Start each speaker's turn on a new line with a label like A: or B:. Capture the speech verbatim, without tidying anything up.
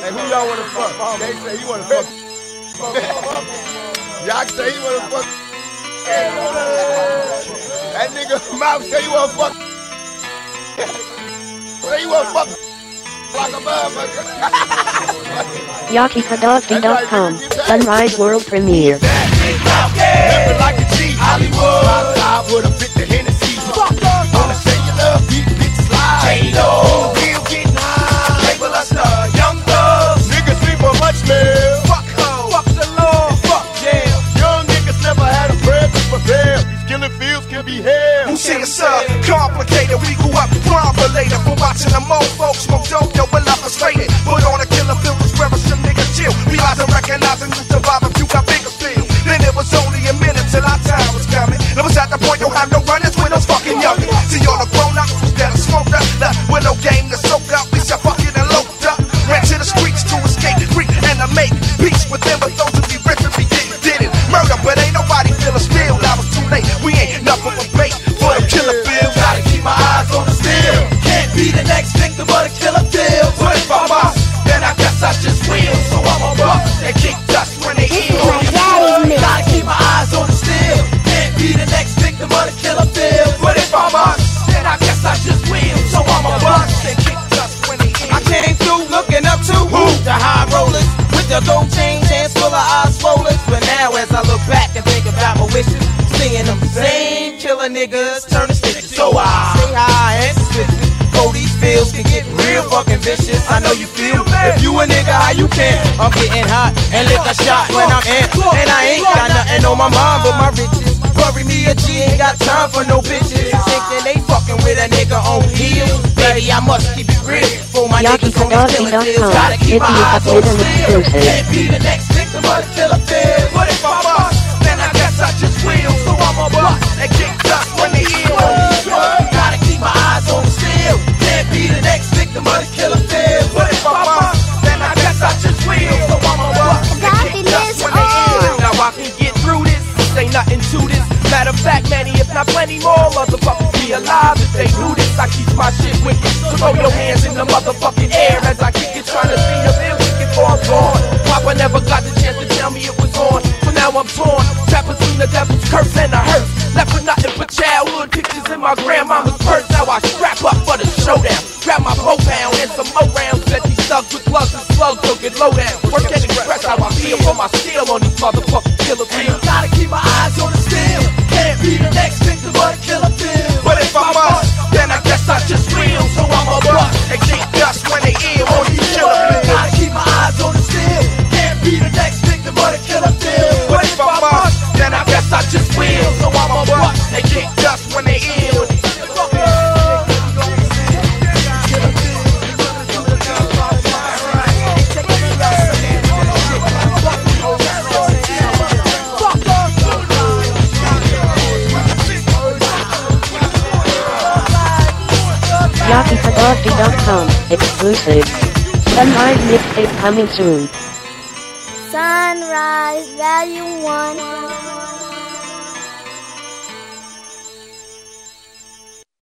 A: Hey, who y'all wanna fuck? They say he wanna fuck. Y'all say he wanna fuck. That nigga mouth say he wanna fuck. Say he wanna fuck like a motherfucker.
B: Yakika Doggy dot com Sunrise World Premiere.
A: Living like a G, Hollywood. Outside with a bit of Hennessy. Wanna say you love beat, bitch slide. J-Lo, real getting high. Label us the young thugs. Niggas sleep on much mail. Fuck ho, fuck the law, fuck jail. Young niggas never had a prayer to prepare. These killing fields can be hell.
C: Who say it's uh, complicated? We grew up crime related. From watching them old folks smoke dope, yo, we're not frustrated. Put on a killer film, where some niggas chill. Realize and recognizing you survive if you got bigger steel. Then it was only a minute till our time was coming. It was at the point don't have no runners with those fucking youngin'. See all the grown-ups was dead and smoked up. Left with no game to soak up. We shall fucking eloped up. Ran to the streets to escape the creek and to make peace with them. But those who be rich and be didn't, did it. Murder, but ain't nobody feel us still. I was too late. We ain't nothing but bait for the killer bills. Gotta keep my eyes on the steel. Can't be the next victim of the killer deal. But if I'm us, then I guess I just will. So I'm a buck and kick dust when they heal. Gotta keep my eyes on the steel. Can't be the next victim of the killer bill. But if I'm us, then I guess I just will. So I'm a buck and kick dust when they heal. I came through looking up to who? The high rollers with the gold chains, hands full of eyes swollen. But now as I look back and think about my wishes, seeing them same killer niggas turn to stitches. So I stay high and suspicious. Oh, these fields can get real fucking vicious. I know you feel. If you a nigga, how you can? I'm getting hot and lick a shot when I'm in. And I ain't got nothing on my mind but my riches. Worry me a G ain't got time for no bitches. Thinking they fucking with a nigga on heels. Baby, I must keep it real for my niggas on these killer deals. Gotta keep my eyes on the steel. Can't be the next victim of the killer bill. But if I'm us, then I guess I just will. So I'm a bust and kick dust when they heal. Gotta keep my eyes on the steel. Can't be the next victim of the killer bill. But if I'm us, then I guess I just will. So I'm a bust and kick dust when they heal. Now I can get through this. Say nothing to this. Matter of fact, many, if not plenty more motherfuckers be alive if they knew this. I keep my shit wicked. So throw your hands in the motherfucking air as I kick it, trying to see if it wicked before I'm gone. Papa never got the chance to tell me it was on, so now I'm torn. Trapped between the devil's curse and a hearse. Left with nothing but childhood pictures in my grandmama's purse. Now I strap up for the showdown. Grab my bow pound and some more rounds. Let these thugs with gloves and slugs so get low down. Work and express how I feel for my steel on these motherfucking killer pills. Gotta keep my eyes on the steel. Can't be the next victim of the killer bill. But if I'm us, then I guess I just will. So I'm a bust and kick dust when they ill on these killer bills. Gotta keep my eyes on the steel. Can't be the next victim of the killer bill. But if I'm us, then I guess I just will. So I'm a bust and kick dust when they ill.
B: Yakika Doggy dot com exclusive. Sunrise mixtape coming soon.
D: Sunrise Volume one.